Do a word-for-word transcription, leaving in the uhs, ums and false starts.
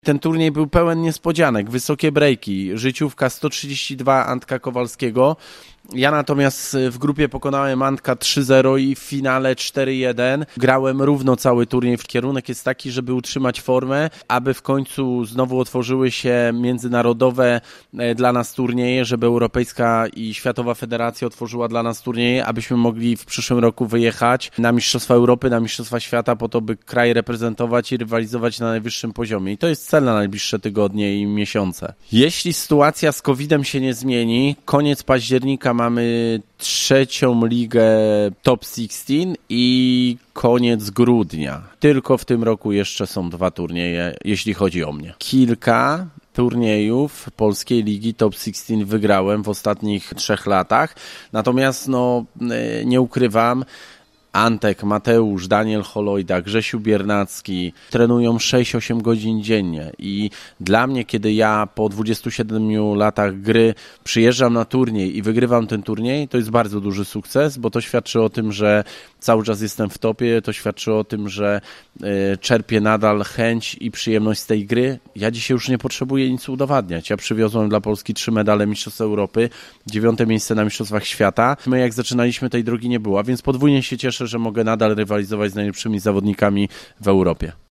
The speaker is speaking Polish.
Ten turniej był pełen niespodzianek, wysokie breaki, życiówka sto trzydzieści dwa Antka Kowalskiego. Ja natomiast w grupie pokonałem Antka trzy zero i w finale cztery jeden. Grałem równo cały turniej. Kierunek jest taki, żeby utrzymać formę, aby w końcu znowu otworzyły się międzynarodowe dla nas turnieje, żeby Europejska i Światowa Federacja otworzyła dla nas turnieje, abyśmy mogli w przyszłym roku wyjechać na Mistrzostwa Europy, na Mistrzostwa Świata, po to, by kraj reprezentować i rywalizować na najwyższym poziomie. I to jest cel na najbliższe tygodnie i miesiące. Jeśli sytuacja z kowidem się nie zmieni, koniec października mamy trzecią ligę Top szesnaście i koniec grudnia. Tylko w tym roku jeszcze są dwa turnieje, jeśli chodzi o mnie. Kilka turniejów Polskiej Ligi Top szesnaście wygrałem w ostatnich trzech latach. Natomiast no, nie ukrywam, Antek, Mateusz, Daniel Holojda, Grzesiu Biernacki trenują sześć osiem godzin dziennie i dla mnie, kiedy ja po dwudziestu siedmiu latach gry przyjeżdżam na turniej i wygrywam ten turniej, to jest bardzo duży sukces, bo to świadczy o tym, że cały czas jestem w topie, to świadczy o tym, że y, czerpię nadal chęć i przyjemność z tej gry. Ja dzisiaj już nie potrzebuję nic udowadniać. Ja przywiozłem dla Polski trzy medale Mistrzostw Europy, dziewiąte miejsce na Mistrzostwach Świata. My jak zaczynaliśmy, tej drogi nie było, a więc podwójnie się cieszę, że mogę nadal rywalizować z najlepszymi zawodnikami w Europie.